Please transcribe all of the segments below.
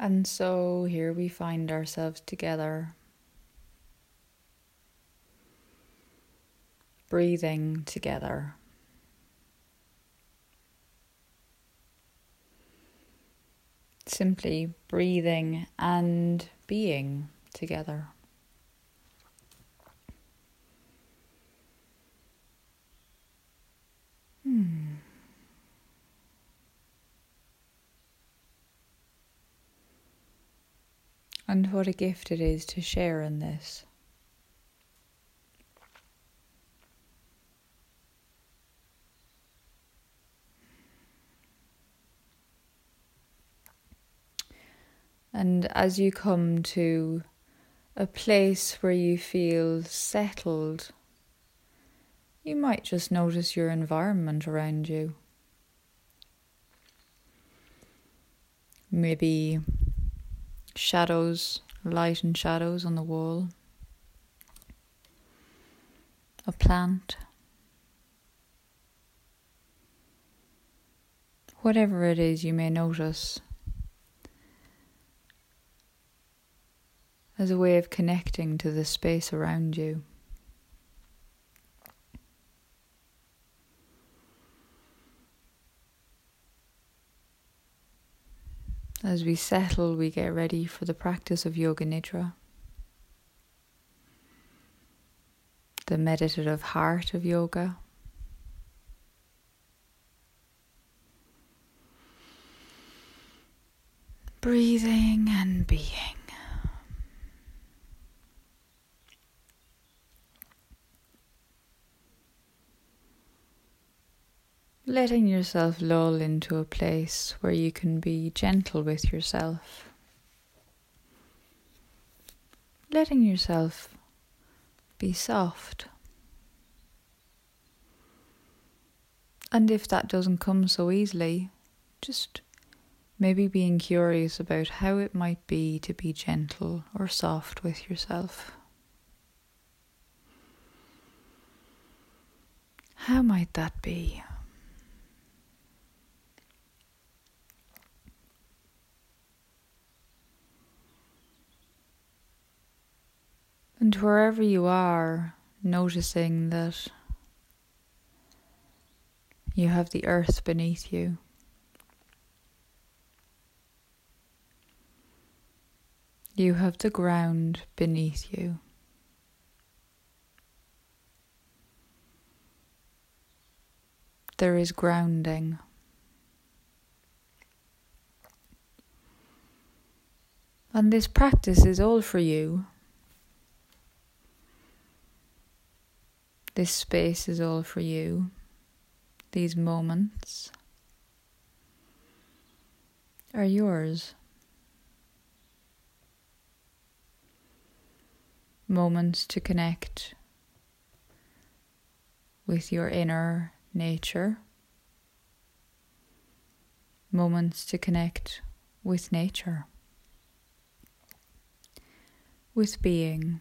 And so here we find ourselves together, breathing together. Simply breathing and being together. And what a gift it is to share in this. And as you come to a place where you feel settled, you might just notice your environment around you. Maybe shadows, light and shadows on the wall. A plant. Whatever it is you may notice as a way of connecting to the space around you. As we settle, we get ready for the practice of Yoga Nidra, the meditative heart of yoga. Breathing and being. Letting yourself lull into a place where you can be gentle with yourself. Letting yourself be soft. And if that doesn't come so easily, just maybe being curious about how it might be to be gentle or soft with yourself. How might that be? And wherever you are, noticing that you have the earth beneath you. You have the ground beneath you. There is grounding. And this practice is all for you. This space is all for you. These moments are yours. Moments to connect with your inner nature. Moments to connect with nature. With being.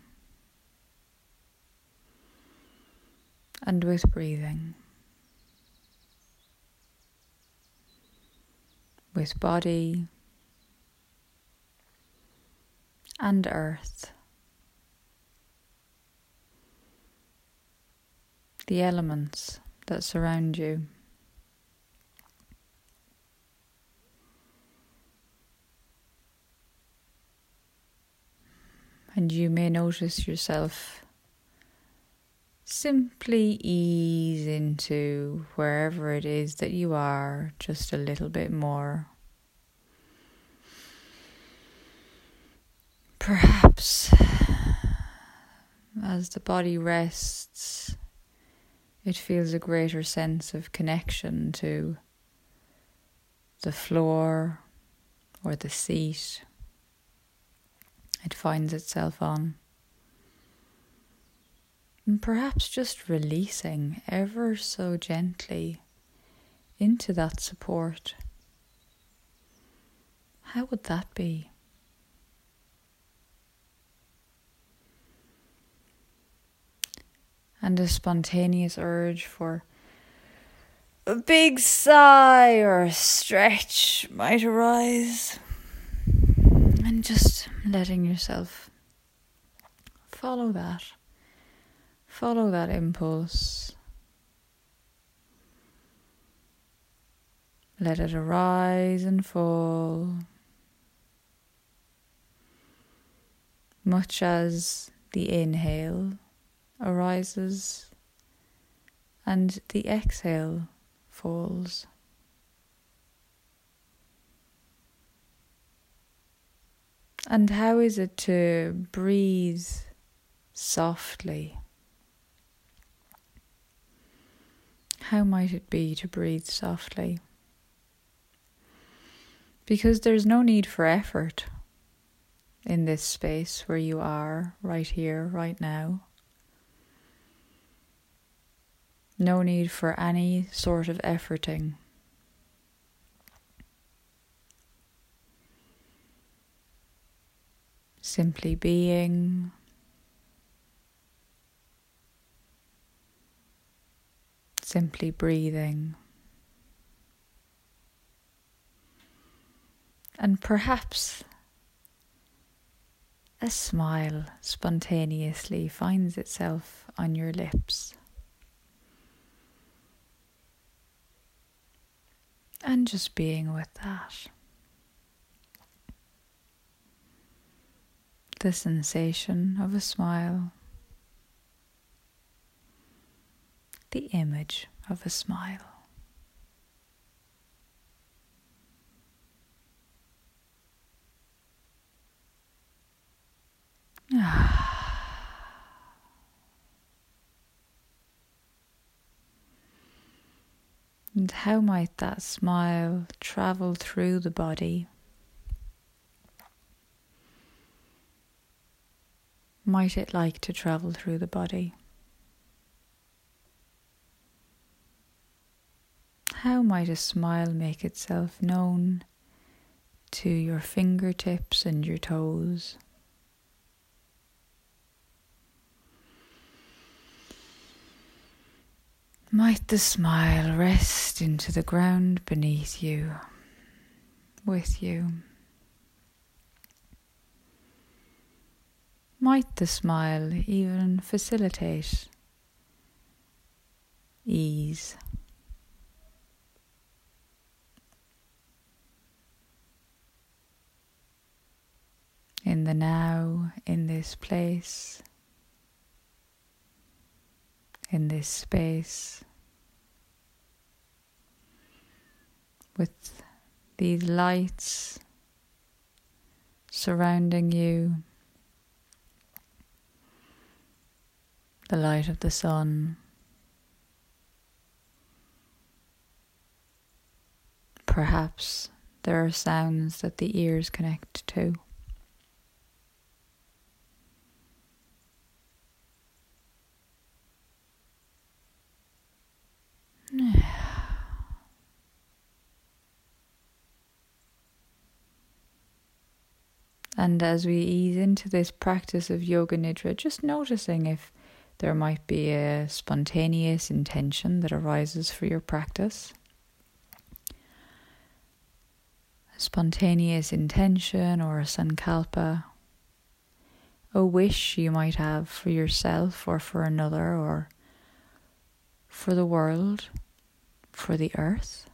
And with breathing. With body and earth. The elements that surround you. And you may notice yourself simply ease into wherever it is that you are just a little bit more. Perhaps as the body rests, it feels a greater sense of connection to the floor or the seat it finds itself on. And perhaps just releasing ever so gently into that support. How would that be? And a spontaneous urge for a big sigh or a stretch might arise. And just letting yourself follow that. Follow that impulse. Let it arise and fall, much as the inhale arises and the exhale falls. And how is it to breathe softly? How might it be to breathe softly? Because there's no need for effort in this space where you are, right here, right now. No need for any sort of efforting. Simply being, simply breathing. And perhaps a smile spontaneously finds itself on your lips. And just being with that. The sensation of a smile. The image of a smile. And how might that smile travel through the body? Might it like to travel through the body? How might a smile make itself known to your fingertips and your toes? Might the smile rest into the ground beneath you, with you? Might the smile even facilitate ease? In the now, in this place, in this space, with these lights surrounding you, the light of the sun, perhaps there are sounds that the ears connect to. And as we ease into this practice of Yoga Nidra, just noticing if there might be a spontaneous intention that arises for your practice. A spontaneous intention or a sankalpa. A wish you might have for yourself or for another or for the world, for the earth.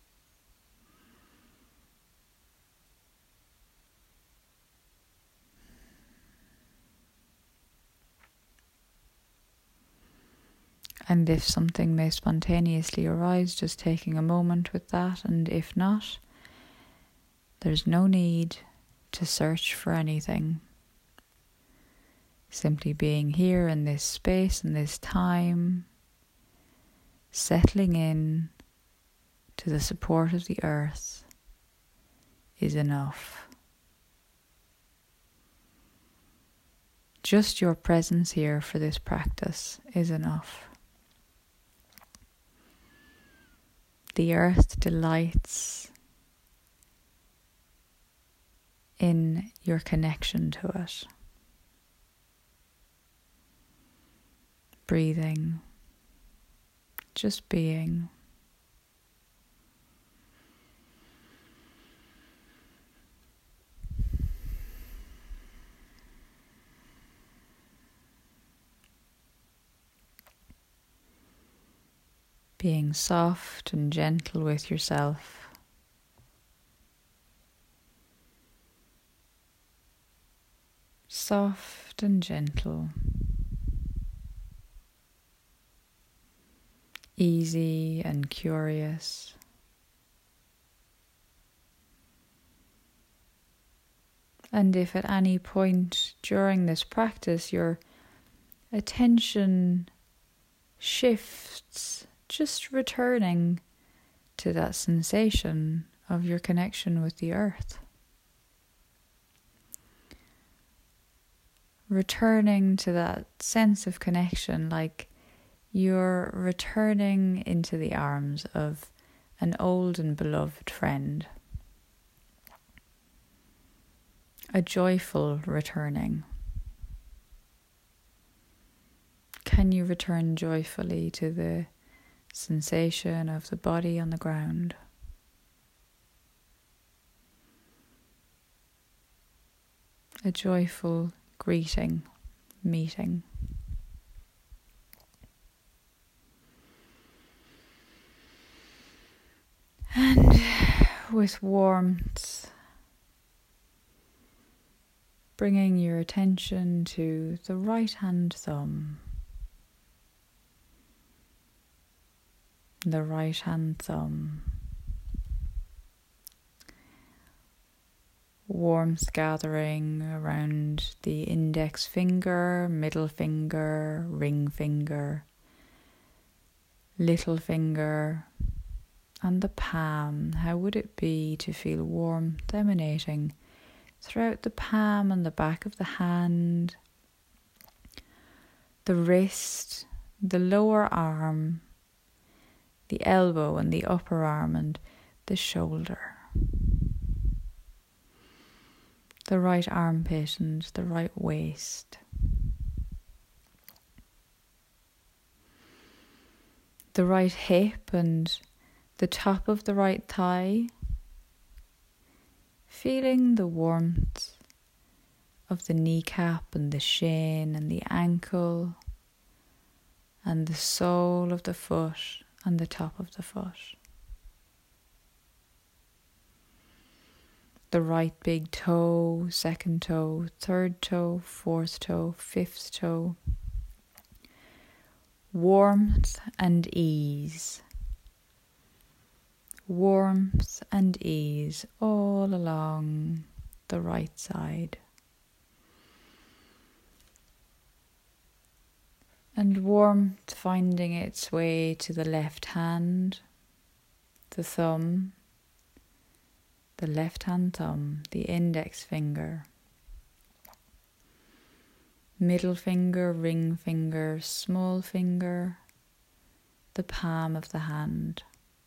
And if something may spontaneously arise, just taking a moment with that, and if not, there's no need to search for anything. Simply being here in this space, in this time, settling in to the support of the earth is enough. Just your presence here for this practice is enough. The earth delights in your connection to it. Breathing, just being. being soft and gentle with yourself. Soft and gentle. Easy and curious. And if at any point during this practice your attention shifts, just returning to that sensation of your connection with the earth. Returning to that sense of connection, like you're returning into the arms of an old and beloved friend. A joyful returning. Can you return joyfully to the sensation of the body on the ground? A joyful greeting, meeting. And with warmth, bringing your attention to the right hand thumb. The right hand thumb. Warmth gathering around the index finger, middle finger, ring finger, little finger, and the palm. How would it be to feel warmth emanating throughout the palm and the back of the hand, the wrist, the lower arm, the elbow and the upper arm and the shoulder, the right armpit and the right waist, the right hip and the top of the right thigh, feeling the warmth of the kneecap and the shin and the ankle and the sole of the foot and the top of the foot. The right big toe, second toe, third toe, fourth toe, fifth toe. Warmth and ease. Warmth and ease all along the right side. And warmth finding its way to the left hand, the thumb, the left hand thumb, the index finger, middle finger, ring finger, small finger, the palm of the hand,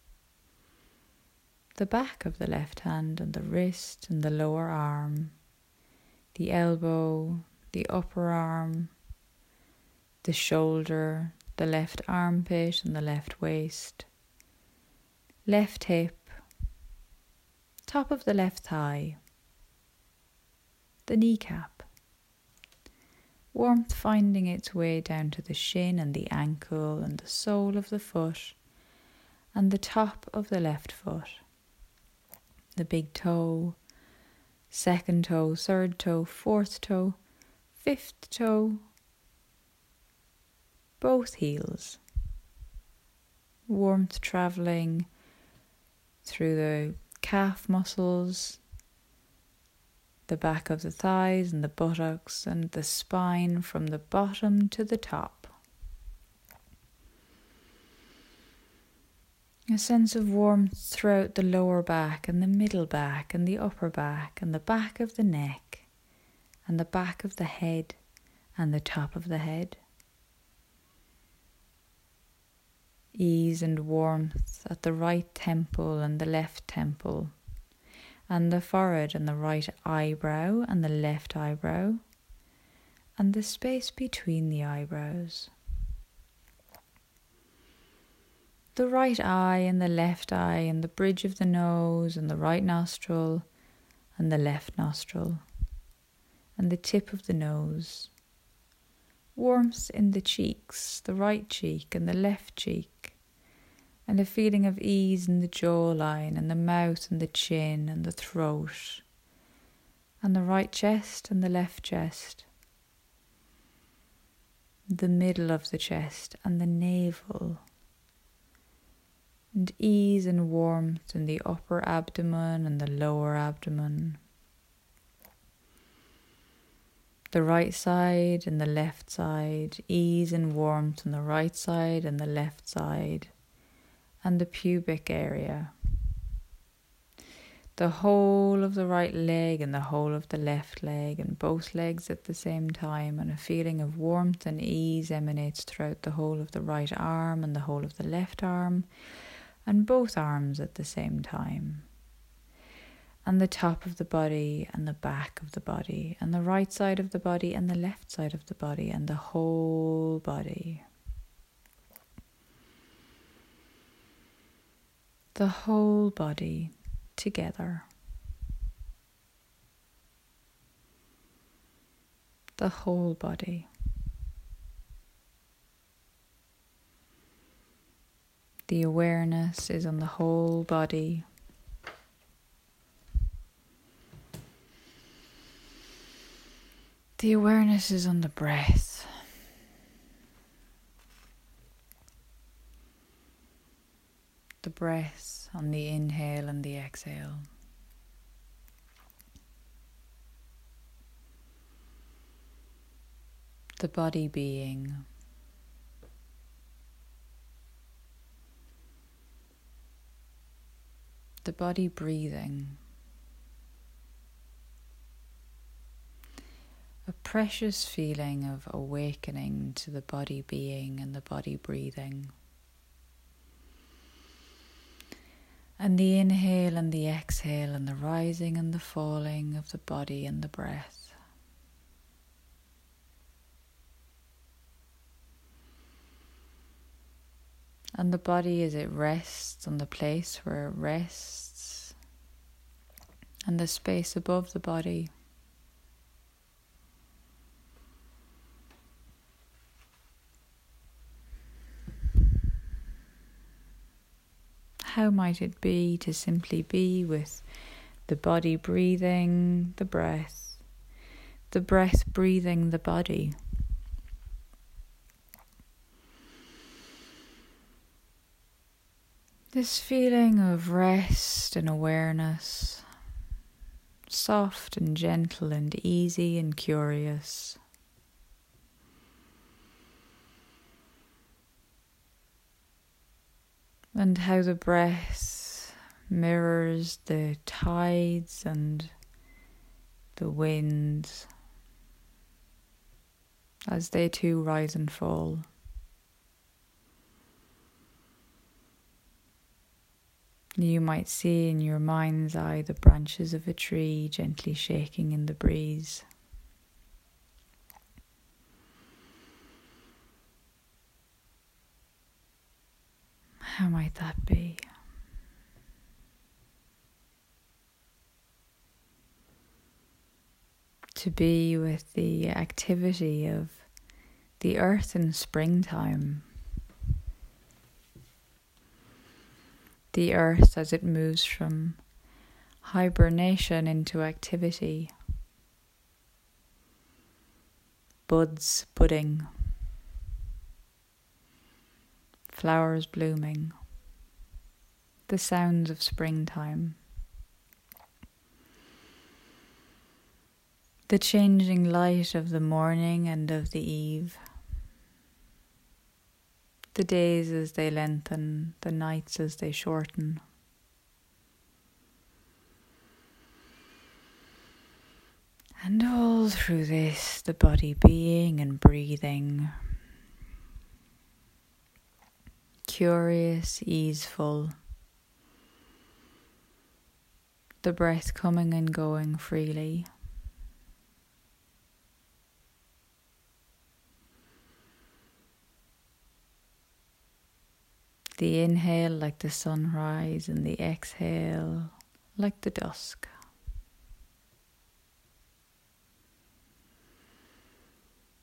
the back of the left hand and the wrist and the lower arm, the elbow, the upper arm, the shoulder, the left armpit and the left waist, left hip, top of the left thigh, the kneecap. Warmth finding its way down to the shin and the ankle and the sole of the foot and the top of the left foot. The big toe, second toe, third toe, fourth toe, fifth toe, both heels. Warmth travelling through the calf muscles, the back of the thighs and the buttocks and the spine from the bottom to the top. A sense of warmth throughout the lower back and the middle back and the upper back and the back of the neck and the back of the head and the top of the head. Ease and warmth at the right temple and the left temple, and the forehead and the right eyebrow and the left eyebrow, and the space between the eyebrows. The right eye and the left eye and the bridge of the nose and the right nostril and the left nostril and the tip of the nose. Warmth in the cheeks, the right cheek and the left cheek, and a feeling of ease in the jawline and the mouth and the chin and the throat and the right chest and the left chest, the middle of the chest and the navel, and ease and warmth in the upper abdomen and the lower abdomen, the right side and the left side, ease and warmth on the right side and the left side, and the pubic area, the whole of the right leg and the whole of the left leg and both legs at the same time, and a feeling of warmth and ease emanates throughout the whole of the right arm and the whole of the left arm and both arms at the same time, and the top of the body and the back of the body and the right side of the body and the left side of the body and the whole body. The whole body together. The whole body. The awareness is on the whole body. The awareness is on the breath. The breath on the inhale and the exhale. The body being. The body breathing. A precious feeling of awakening to the body being and the body breathing. And the inhale and the exhale and the rising and the falling of the body and the breath. And the body as it rests on the place where it rests, and the space above the body. How might it be to simply be with the body breathing the breath breathing the body? This feeling of rest and awareness, soft and gentle and easy and curious. And how the breath mirrors the tides and the winds as they too rise and fall. You might see in your mind's eye the branches of a tree gently shaking in the breeze. How might that be? To be with the activity of the earth in springtime. The earth as it moves from hibernation into activity. Buds budding. Flowers blooming. The sounds of springtime. The changing light of the morning and of the eve. The days as they lengthen, the nights as they shorten. And all through this, the body being and breathing. Curious, easeful. The breath coming and going freely. The inhale like the sunrise and the exhale like the dusk.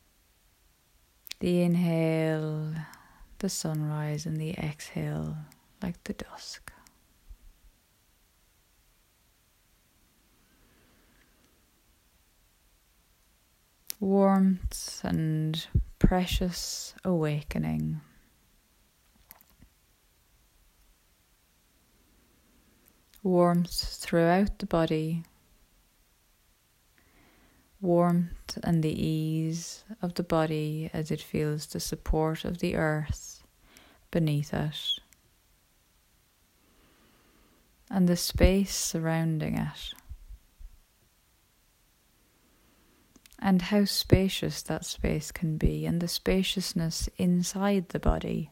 The inhale, the sunrise, and the exhale like the dusk. Warmth and precious awakening. Warmth throughout the body. Warmth and the ease of the body as it feels the support of the earth beneath it, and the space surrounding it, and how spacious that space can be, and the spaciousness inside the body.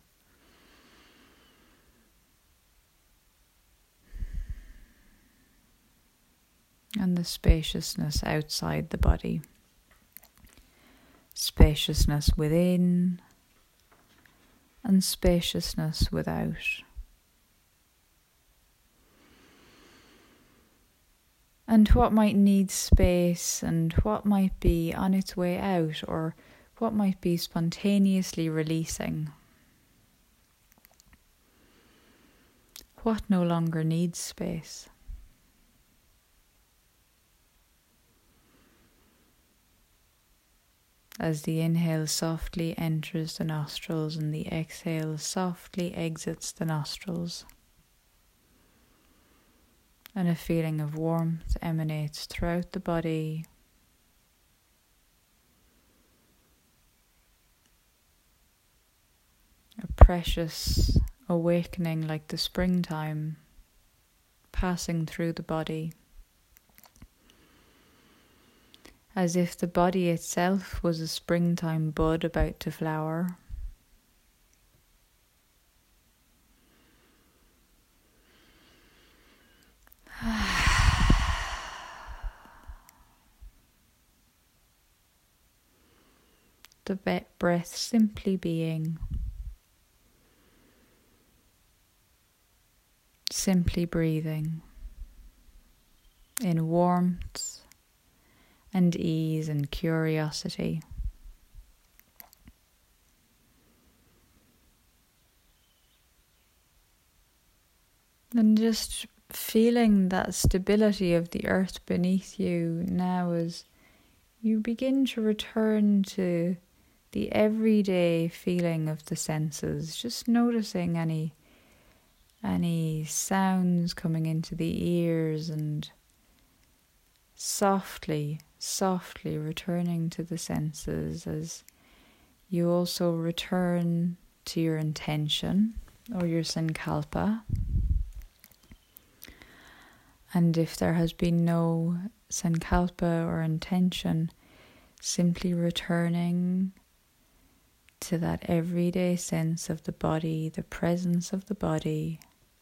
And the spaciousness outside the body. Spaciousness within and spaciousness without. And what might need space and what might be on its way out, or what might be spontaneously releasing. What no longer needs space. As the inhale softly enters the nostrils and the exhale softly exits the nostrils, and a feeling of warmth emanates throughout the body, a precious awakening like the springtime passing through the body. As if the body itself was a springtime bud about to flower. The breath simply being, simply breathing in warmth and ease and curiosity. And just feeling that stability of the earth beneath you now as you begin to return to the everyday feeling of the senses, just noticing any sounds coming into the ears and softly returning to the senses as you also return to your intention or your sankalpa. And if there has been no sankalpa or intention, simply returning to that everyday sense of the body, the presence of the body,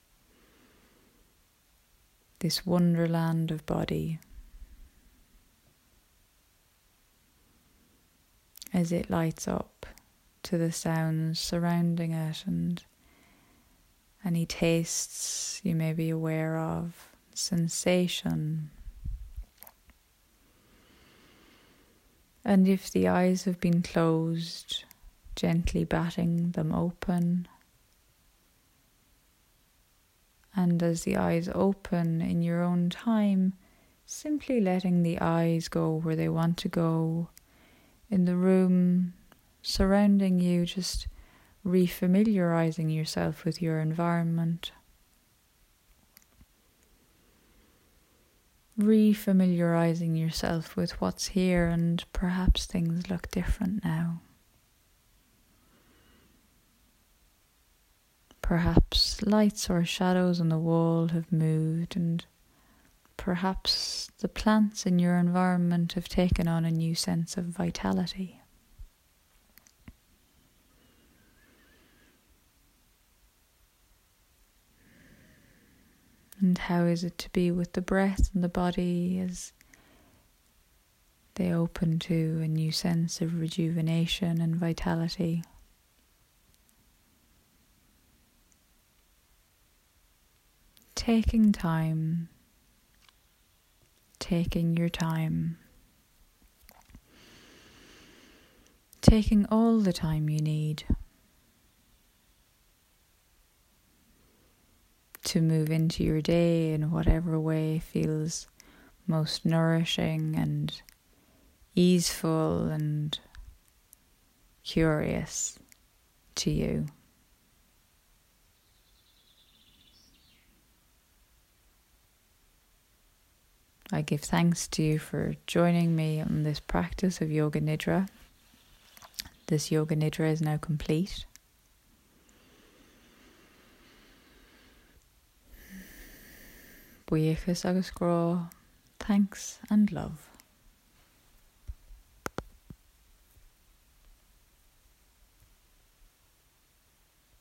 this wonderland of body, as it lights up to the sounds surrounding it and any tastes you may be aware of, sensation. And if the eyes have been closed, gently batting them open. And as the eyes open in your own time, simply letting the eyes go where they want to go. In the room surrounding you, just refamiliarizing yourself with your environment. Refamiliarizing yourself with what's here, and perhaps things look different now. Perhaps lights or shadows on the wall have moved, and perhaps the plants in your environment have taken on a new sense of vitality. And how is it to be with the breath and the body as they open to a new sense of rejuvenation and vitality? Taking time, taking your time, taking all the time you need. to move into your day in whatever way feels most nourishing and easeful and curious to you. I give thanks to you for joining me on this practice of Yoga Nidra. This Yoga Nidra is now complete. Buíochas agus grá, thanks and love.